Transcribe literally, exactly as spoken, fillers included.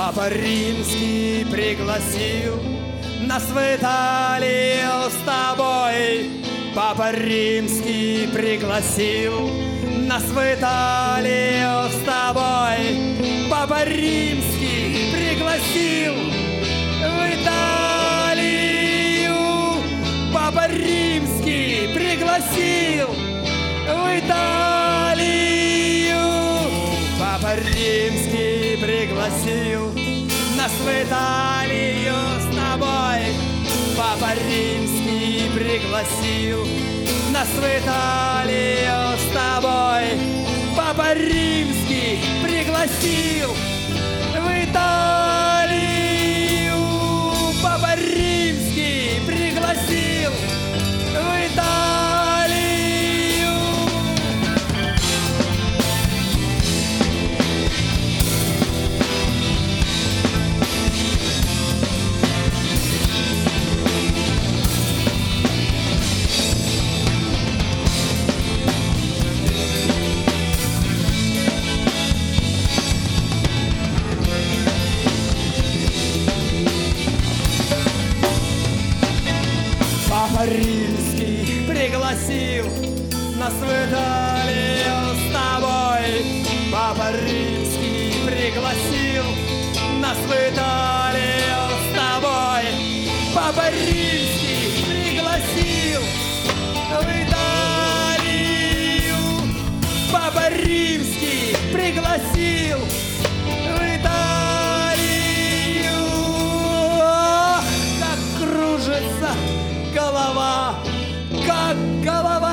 Папа Римский пригласил нас в Италию с тобой. Папа Римский пригласил нас в Италию с тобой. Папа Римский пригласил в Италию. Папа Римский пригласил в Италию. Папа Римский пригласил нас в Италию с тобой. Папа Римский пригласил нас в Италию с тобой. Папа Римский пригласил в Италию. Папа Римский пригласил в Италию. Папа Римский пригласил нас в Италию с тобой. Папа Римский пригласил нас в Италию с тобой. Папа Римский пригласил в Италию. Папа Римский пригласил в Италию. Ах, как кружится голова, как голова